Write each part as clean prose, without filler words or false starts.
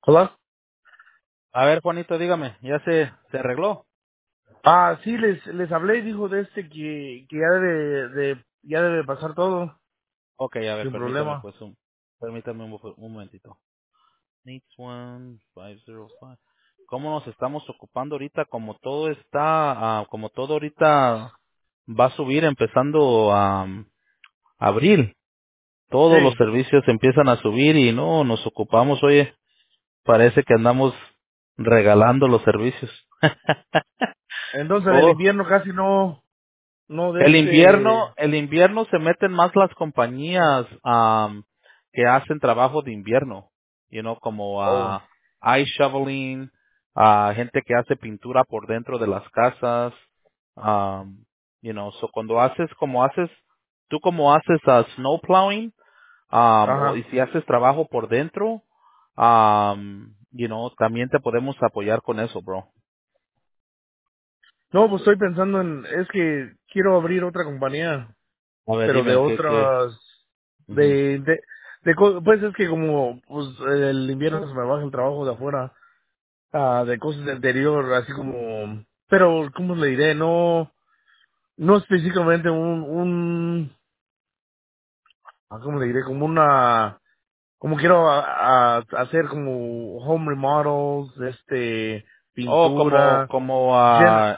Hola. A ver, Juanito, dígame, ¿ya se arregló? Sí, les hablé y dijo de que ya debe pasar todo Ok, a ver, sin permítame problema. pues permítame un momentito. Needs 1505. ¿Cómo nos estamos ocupando ahorita? Como todo ahorita va a subir empezando a abril. Todos los Sí. servicios empiezan a subir y no nos ocupamos, oye, parece que andamos regalando los servicios. Entonces en el Oh, invierno casi no de este. El invierno se meten más las compañías que hacen trabajo de invierno, como Oh, ice shoveling, gente que hace pintura por dentro de las casas, so cuando tú como haces snow plowing, y ajá. si haces trabajo por dentro, también te podemos apoyar con eso, bro. No, pues estoy pensando es que quiero abrir otra compañía, A ver, pero de dime, otras, ujú. pues es que como pues el invierno se me baja el trabajo de afuera, de cosas de interior, así como, pero ¿cómo le diré? No específicamente ¿cómo le diré? Como quiero hacer como home remodels, Oh, pintura, gen-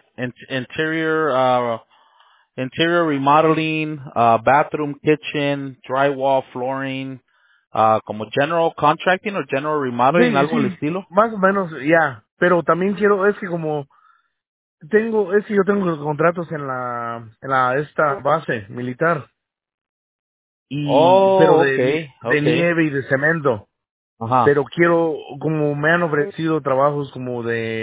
interior remodeling, bathroom, kitchen, drywall, flooring, como general contracting o general remodeling, sí, algo al sí, estilo. más o menos, ya, pero también quiero, es que como es que yo tengo los contratos esta base militar, pero Oh, de, okay, de okay, nieve y de cemento, ajá, pero quiero, como me han ofrecido trabajos como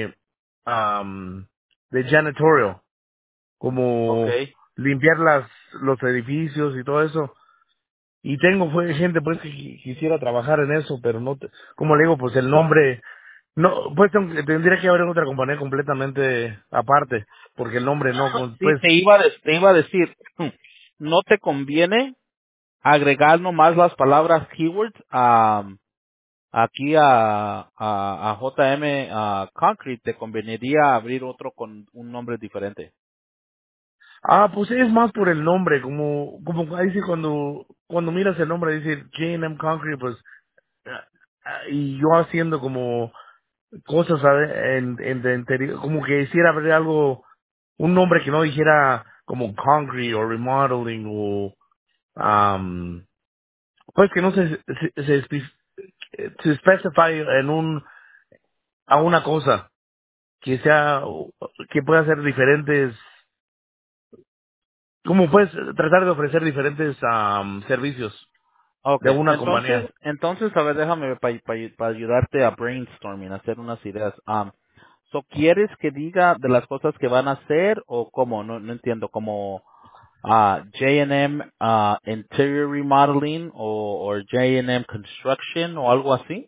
de janitorial, como okay. limpiar los edificios y todo eso. Y fue gente pues que quisiera trabajar en eso, pero no, como le digo, pues el nombre, no, pues tendría que haber otra compañía completamente aparte, porque el nombre no, Sí, pues, te iba a decir, no te conviene agregar nomás las palabras keywords aquí a JM Concrete, te conveniría abrir otro con un nombre diferente. pues es más por el nombre, como ahí sí cuando miras el nombre, dice J&M Concrete, pues, y yo haciendo como cosas, ¿sabes? De interior, como que quisiera abrir algo, un nombre que no dijera como concrete o remodeling o, pues que no se specify a una cosa, que sea, que pueda ser diferentes, como puedes tratar de ofrecer diferentes servicios de Okay, una compañía. entonces, a ver, déjame para ayudarte a brainstorming, a hacer unas ideas. ¿Quieres que diga de las cosas que van a hacer o cómo? No entiendo, como J&M Interior Remodeling o J&M Construction o algo así.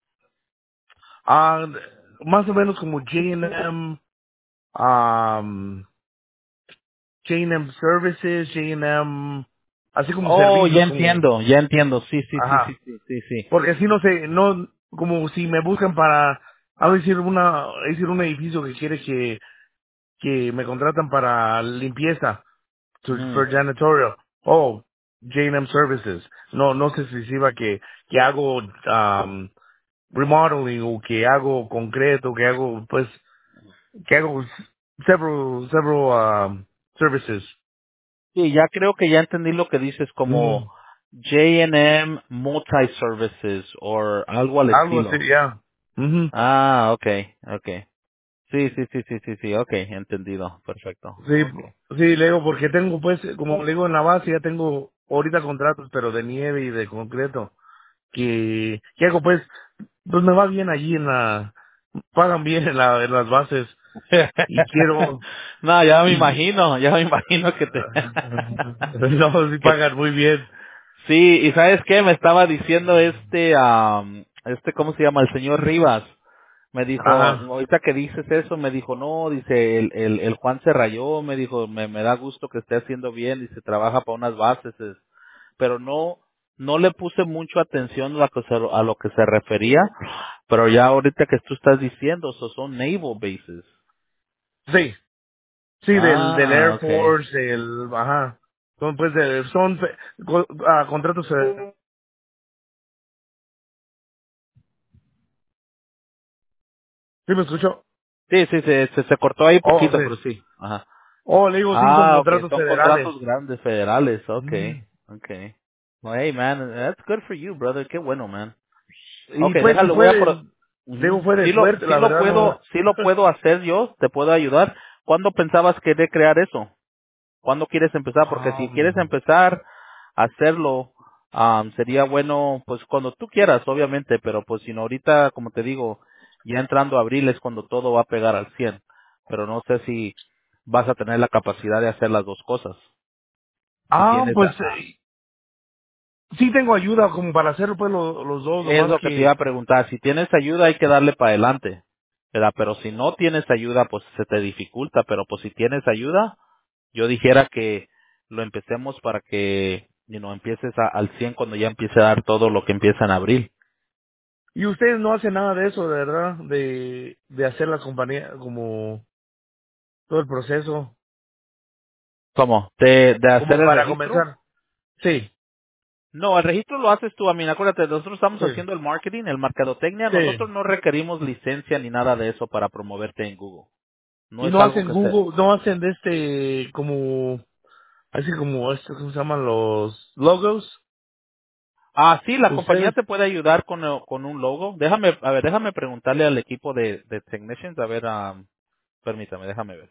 Ah, más o menos como J&M, um, J&M Services, J&M, así como Oh, servicios como, ya entiendo, sí, sí, sí, sí, ajá, sí, sí, sí. porque así no sé, no, como si me buscan para, a decir un edificio que quiere que me contratan para limpieza, Ujú. for janitorial. Oh, J&M Services. No sé si iba que hago remodeling o que hago concreto, que hago several services. Sí, ya creo que ya entendí lo que dices como Ujú. J&M Multi Services o algo al Algo así, estilo. ya. Ujú. Ah, okay, okay. Sí, sí, sí, sí, sí, sí, okay, entendido, perfecto. Sí, Okay. sí, le digo, porque tengo, pues, como le digo, en la base ya tengo ahorita contratos, pero de nieve y de concreto, que hago, pues me va bien allí pagan bien en las bases, y quiero, No, y, ya me imagino que te, no, sí que, pagan muy bien. sí, y sabes qué, me estaba diciendo ¿cómo se llama? El señor Rivas. Me dijo, Ajá. ahorita que dices eso, me dijo, no, dice, el Juan se rayó, me dijo, me da gusto que esté haciendo bien, dice, trabaja para unas bases, pero no le puse mucho atención a lo que se refería, Pero ya ahorita que tú estás diciendo, son naval bases. Sí, sí, del Ah, Air okay. Force, ajá. Son, pues, contratos, ¿sí me escuchó? Sí, sí, se cortó ahí Oh, poquito, sí. pero sí. Ajá. Oh, le digo, sí, son Ah, okay. contratos Son federales. contratos grandes federales. Mm. Okay, okay. Well, hey, man, that's good for you, brother. Qué bueno, man. Y Okay, pues, y déjalo, voy a fue, digo, Ujú. fue de suerte, la verdad, no. Sí lo puedo hacer yo, te puedo ayudar. ¿Cuándo pensabas querer crear eso? ¿Cuándo quieres empezar? Porque si quieres Um, empezar a hacerlo, sería bueno, pues cuando tú quieras, obviamente, pero pues si no ahorita, como te digo, ya entrando a abril es cuando todo va a pegar al 100. Pero no sé si vas a tener la capacidad de hacer las dos cosas. Si tienes, pues, sí tengo ayuda como para hacer, pues, los dos, es nomás lo que te iba que, a preguntar. Si tienes ayuda hay que darle para adelante, ¿verdad? Pero si no tienes ayuda, pues se te dificulta. Pero pues si tienes ayuda, yo dijera que lo empecemos para que empieces al 100 cuando ya empiece a dar todo lo que empieza en abril. y ustedes no hacen nada de eso, de verdad, de hacer la compañía, como, todo el proceso, ¿Cómo? ¿De hacer como el para registro? comenzar. Sí, No, el registro lo haces tú, Amin. Acuérdate, nosotros estamos sí, haciendo el marketing, el mercadotecnia. sí. Nosotros no requerimos licencia ni nada de eso para promoverte en Google. No Y es no algo hacen que se... Google, no hacen de como, así como esto, ¿cómo se llaman los logos? Ah, sí, la compañía Ustedes, te puede ayudar con un logo. Déjame preguntarle al equipo de technicians, a ver, permítame, déjame ver.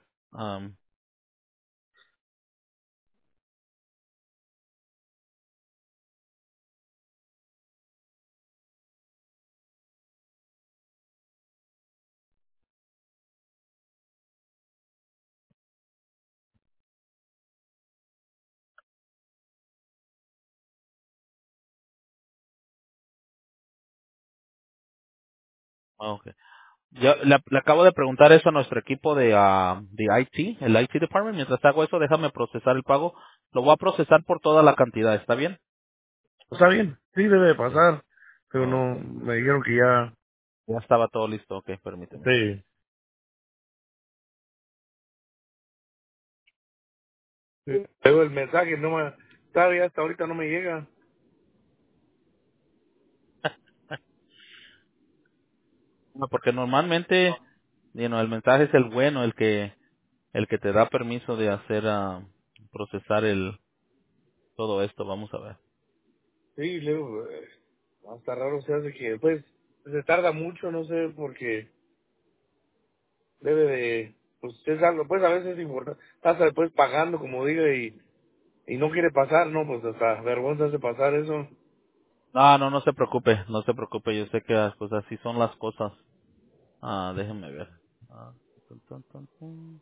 Okay. Yo le acabo de preguntar eso a nuestro equipo de IT, el IT department. Mientras hago eso, déjame procesar el pago. Lo voy a procesar por toda la cantidad, ¿está bien? está bien, sí debe de Okay. pasar, pero no, Okay. me dijeron que ya, Ya estaba todo listo. Okay, permíteme. sí. Sí. Luego el mensaje no me, todavía hasta ahorita no me llega. No, porque normalmente, el mensaje es el bueno, el que te da permiso de hacer, procesar todo esto. Vamos a ver. Sí, luego, hasta raro se hace que, pues, se tarda mucho, no sé, porque debe de, pues, es algo, pues, a veces es importante, estás después pagando, como diga, y no quiere pasar, ¿no? Pues, hasta vergüenza hace pasar eso. No, no, no se preocupe, no se preocupe. Yo sé que pues así son las cosas. Déjenme ver. Ah, tun, tun, tun, tun.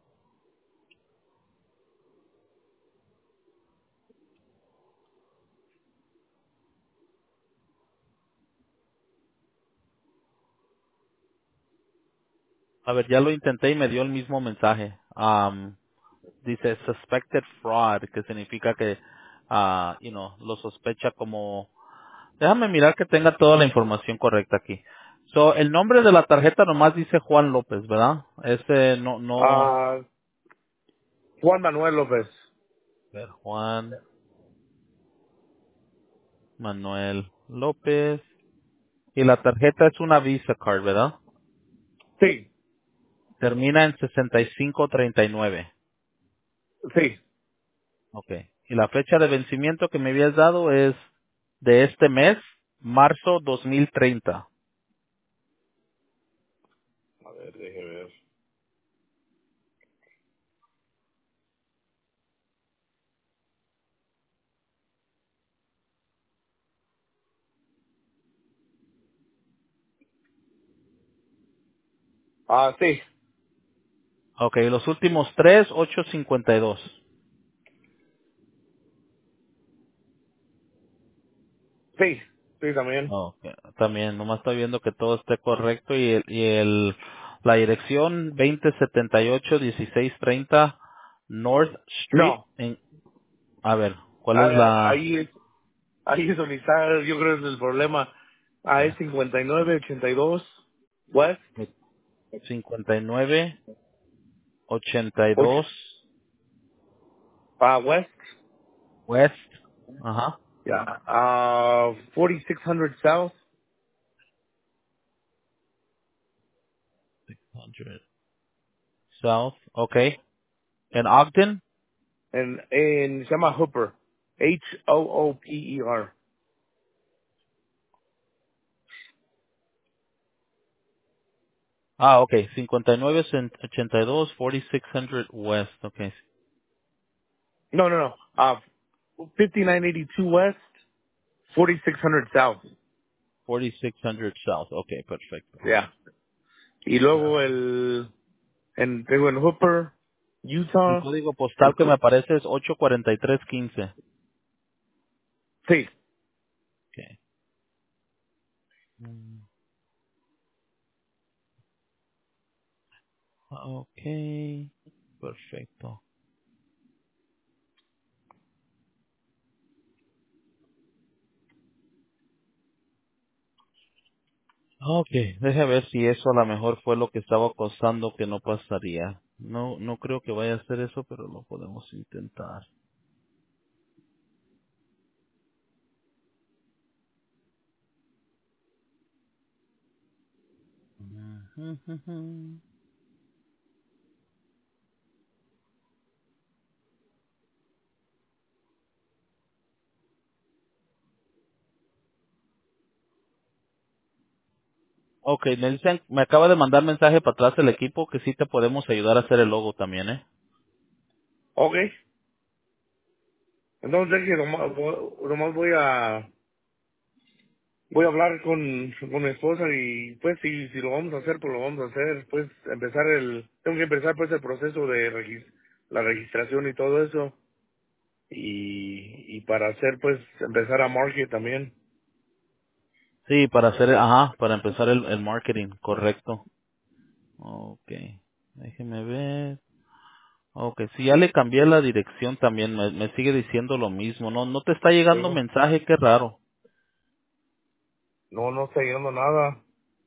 A ver, ya lo intenté y me dio el mismo mensaje. Dice suspected fraud, que significa que, lo sospecha como... Déjame mirar que tenga toda la información correcta aquí. So, el nombre de la tarjeta nomás dice Juan López, ¿verdad? Ese no... Ah, Juan Manuel López. A ver, Juan Manuel López. Y la tarjeta es una Visa Card, ¿verdad? Sí, Termina en 6539. sí. Okay. Y la fecha de vencimiento que me habías dado es de este mes, marzo 2030. A ver, déjeme ver. Ah, sí, Okay, los últimos tres, 852. sí, sí, también. Okay. También, nomás estoy viendo que todo esté correcto la dirección 2078 1630 North Street No, a ver, ¿cuál es la? ahí es donde está, yo creo que es el problema. Es 5982 West, 5982 8, West, West. Ajá. yeah, 4600 South, 600 South. Okay. En Ogden. en se llama Hooper, Hooper. Ah, okay. 5982 4600 West. Okay. No, no, no, 5982 West, 4600 South, 4600 South. Okay, perfecto. yeah. Y luego tengo en Hooper, El Utah, código postal que me aparece es 84315. sí. Okay. Mm, Okay. Perfecto. Okay, deje ver si eso a lo mejor fue lo que estaba costando que no pasaría. No, no creo que vaya a ser eso, pero lo podemos intentar. Okay, me dicen, me acaba de mandar mensaje para atrás el equipo que sí te podemos ayudar a hacer el logo también, ¿eh? Ok. Entonces que nomás voy a hablar con mi esposa y pues si lo vamos a hacer, pues lo vamos a hacer. Pues tengo que empezar pues el proceso de la registración y todo eso. Y para hacer pues empezar a market también. Sí, para hacer, ajá, para empezar el marketing, correcto. Okay, déjeme ver. Okay, si ya le cambié la dirección también, me sigue diciendo lo mismo. No, no te está llegando Sí. mensaje, qué raro. No, no está llegando nada.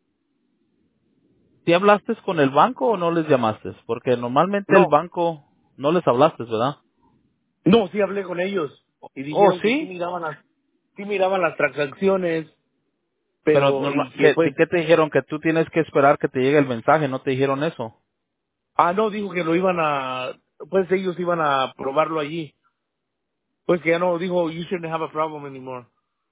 ¿Sí hablaste con el banco o no les llamaste? Porque normalmente el No, banco no les hablaste, ¿verdad? no, sí hablé con ellos y Oh, dijeron que sí, sí miraban las transacciones, pero pero normal, y que pues, ¿qué te dijeron? Que tú tienes que esperar que te llegue el mensaje, ¿no te dijeron eso? no, dijo que lo iban pues ellos iban a probarlo allí. Pues que ya no, dijo, you shouldn't have a problem anymore.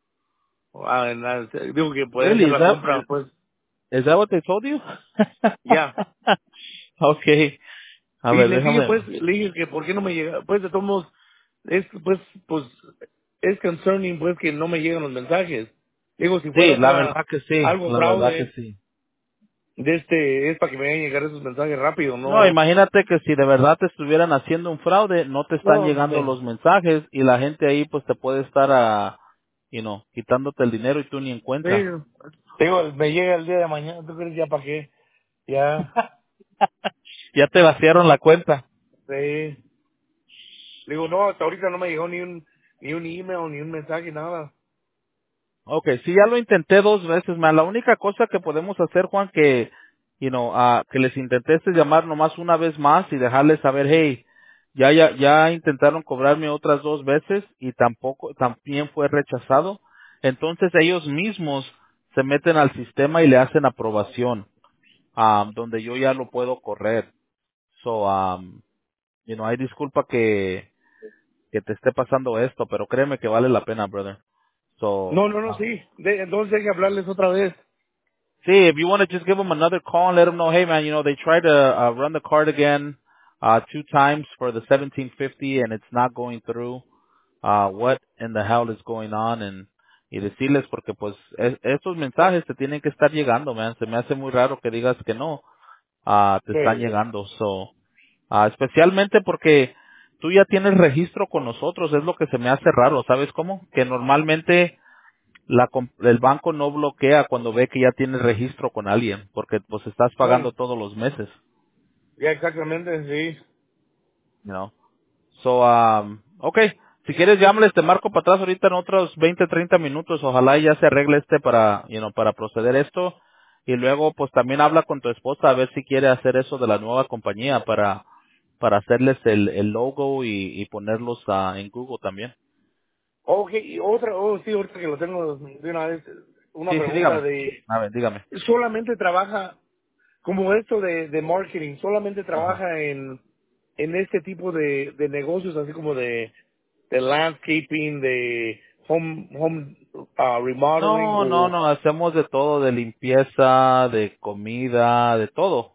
Dijo que podía Really? hacer la compra, pues, Is that what they told you? ya. Okay, a Y ver, le dije, déjame. pues, le dije que por qué no me llega, pues de todos modos, pues, es concerning, pues, que no me llegan los mensajes. Digo, si Sí, fuera la verdad que sí, algo la verdad que fraude, sí. es para que me vayan a llegar esos mensajes rápido, No, no, imagínate que si de verdad te estuvieran haciendo un fraude, no te están no, llegando hombre. los mensajes y la gente ahí pues te puede estar quitándote el dinero y tú ni en Sí, cuenta. digo, me llega el día de mañana, ¿tú crees ya para qué? Ya, Ya te vaciaron la cuenta. sí. Digo, no, hasta ahorita no me llegó ni un email, ni un mensaje, nada. Okay, sí, ya lo intenté 2 veces, man. La única cosa que podemos hacer, Juan, que les intenté es llamar nomás una vez más y dejarles saber, hey, ya intentaron cobrarme otras 2 veces y también fue rechazado. Entonces ellos mismos se meten al sistema y le hacen aprobación, donde yo ya lo puedo correr. So, hay disculpa que te esté pasando esto, pero créeme que vale la pena, brother. So, No, no, no, sí. Entonces hay que hablarles otra vez. see, if you want to just give them another call and let them know, hey man, they tried to run the card again 2 times for the 1750 and it's not going through. What in the hell is going on? Y decirles porque pues estos mensajes te tienen que estar llegando, man. Se me hace muy raro que digas que no, te están Sí. llegando. So, especialmente porque tú ya tienes registro con nosotros, es lo que se me hace raro, ¿sabes cómo? Que normalmente el banco no bloquea cuando ve que ya tienes registro con alguien, porque pues estás pagando No, todos los meses, ya exactamente, sí. you know. So, okay. Si quieres, llámales, te marco para atrás ahorita en otros 20, 30 minutos. Ojalá ya se arregle para, para proceder esto. Y luego, pues también habla con tu esposa a ver si quiere hacer eso de la nueva compañía para hacerles el logo y ponerlos en Google también. Ok, y otra, sí, ahorita que lo tengo de una vez, una Sí, sí, pregunta dígame. de, A ver, dígame. ¿solamente trabaja, como esto de marketing, solamente Ajá. trabaja en este tipo de negocios, así como de landscaping, de home remodeling, No, no, o no, hacemos de todo, de limpieza, de comida, de todo.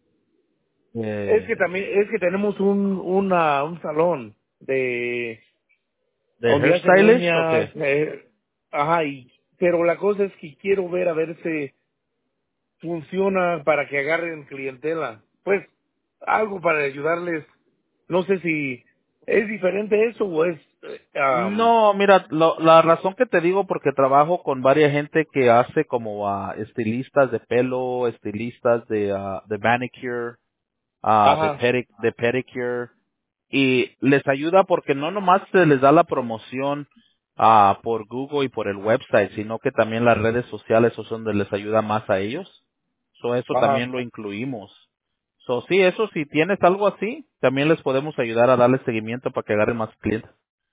es que tenemos un salón de ¿De donde hacen hairstylist o uñas, qué? ajá, pero la cosa es que quiero ver a ver si funciona para que agarren clientela. Pues algo para ayudarles. No sé si es diferente eso o es... No, mira, la razón que te digo porque trabajo con varias gente que hace como estilistas de pelo, estilistas de manicure, ajá, de pedicure, y les ayuda porque no nomás se les da la promoción por Google y por el website, sino que también las redes sociales son donde les ayuda más a ellos. Eso ajá. también lo incluimos. Sí, eso si tienes algo así, también les podemos ayudar a darle seguimiento para que agarren más clientes.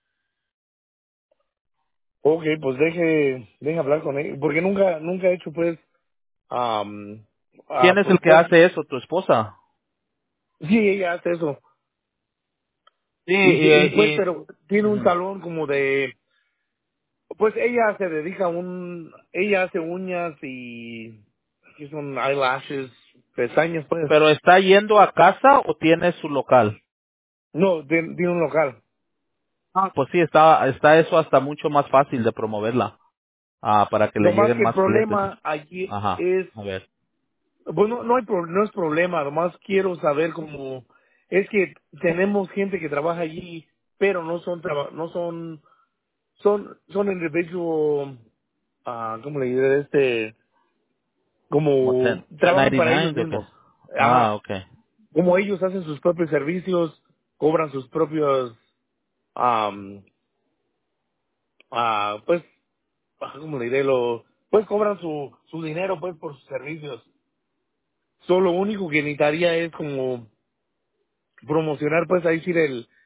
Ok, pues deje hablar con él. Porque nunca he hecho pues... am, ¿Quién es el que pues hace eso? ¿Tu esposa? sí, ella hace eso. Sí, Y pues, pero tiene un ujú. salón como de... Pues ella se dedica a ella hace uñas y que son eyelashes, pestañas, pues. ¿Pero está yendo a casa o tiene su local? No, tiene un local. Pues sí, está eso hasta mucho más fácil de promoverla, para que le Nomás lleguen que el más clientes. problema allí Ajá, es, a ver. bueno, no es problema, nomás quiero saber cómo, es que tenemos gente que trabaja allí, pero no son, no son, son individuos, ¿cómo le diré? ¿Como Como trabajan para ellos 1099 o qué? mismos. Ah, Ajá. okay. Como ellos hacen sus propios servicios, cobran sus propios, am, pues, ¿cómo le diré? Pues cobran su dinero, pues, por sus servicios. Solo lo único que necesitaría es como promocionar, pues, ahí sí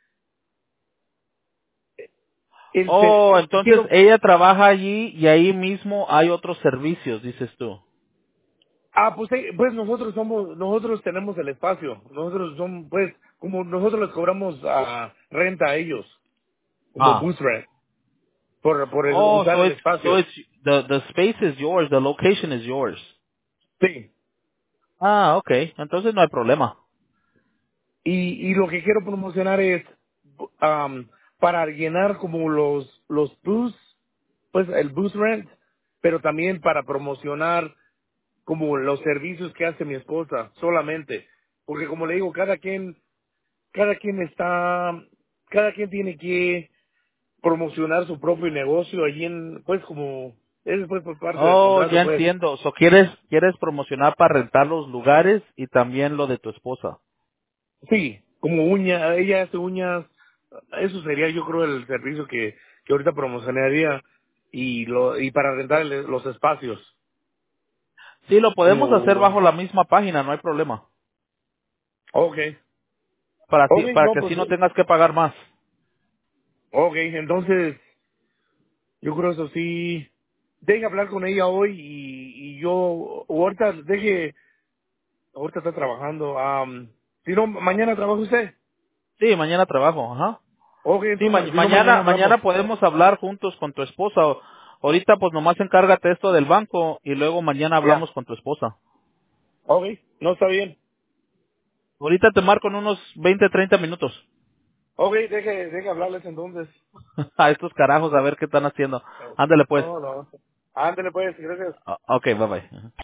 Oh, entonces quiero, ella trabaja allí y ahí mismo hay otros servicios, dices tú. pues, pues nosotros tenemos el espacio, nosotros somos, pues, como nosotros les cobramos renta a ellos, como Ah. booth rent, por Oh, usar el espacio. it's, the space is yours, the location is yours. Sí. Ah, okay. Entonces no hay problema. Y lo que quiero promocionar es, para llenar como los booths, pues, el booth rent, pero también para promocionar como los servicios que hace mi esposa solamente, porque como le digo, cada quien está, cada quien tiene que promocionar su propio negocio allí en, pues como, es pues por parte del Oh, contrato, ya pues. entiendo. Quieres promocionar para rentar los lugares y también lo de tu esposa. Sí, como ella hace uñas, eso sería yo creo el servicio que ahorita promocionaría y para rentar los espacios, Sí, lo podemos hacer como, bajo la misma página, no hay problema. okay, okay, Para no que pues, así no tengas que pagar más. okay, entonces yo creo eso sí. Deje hablar con ella hoy y yo, o ahorita está trabajando. Si no, mañana trabaja usted. Sí, mañana trabajo, ajá. Ok, Sí, entonces, si no, mañana hablamos. mañana podemos hablar juntos con tu esposa. Ahorita pues nomás encárgate esto del banco y luego mañana Ya. hablamos con tu esposa. Ok, no está bien. Ahorita te marco en unos 20, 30 minutos. Ok, deje hablarles entonces. A estos carajos a ver qué están haciendo. Ándale pues. No, no. Ándale pues, gracias. Ok, bye bye.